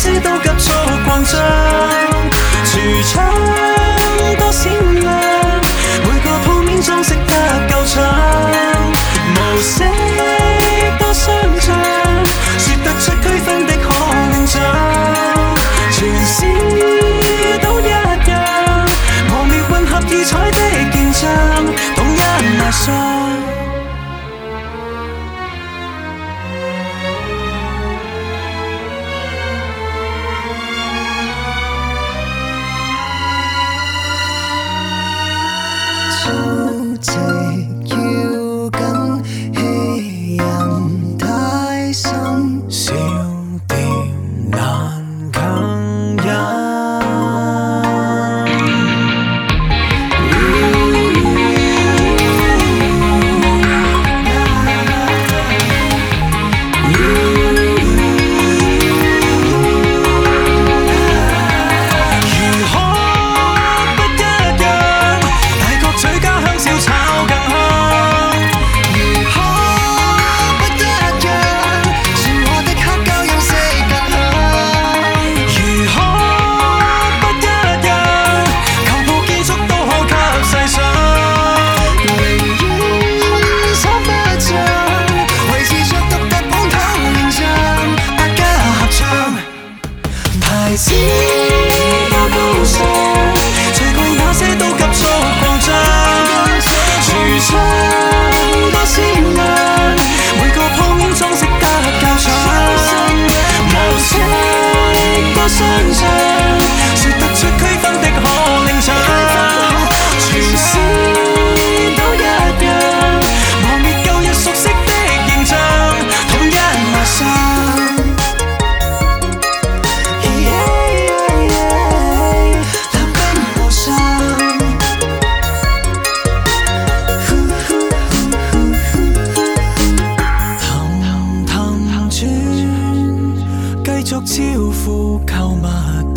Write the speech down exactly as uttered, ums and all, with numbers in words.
些都急速擴張，櫥窗多閃亮，每個鋪面裝飾得夠長，無色多相像，說得出區分的可令像，全市都一樣，磨滅混合異彩的現象，統一賣相。 早夕要緊，欺人太深， 小店難強忍。牌子多高尚，隨貴那些都急速擴張，櫥窗多閃亮，每個鋪面裝飾得較長，無色多相像，說得出區分的可令像，全市都一樣，磨滅舊日熟悉的形象，統一賣相。繼續招呼購物。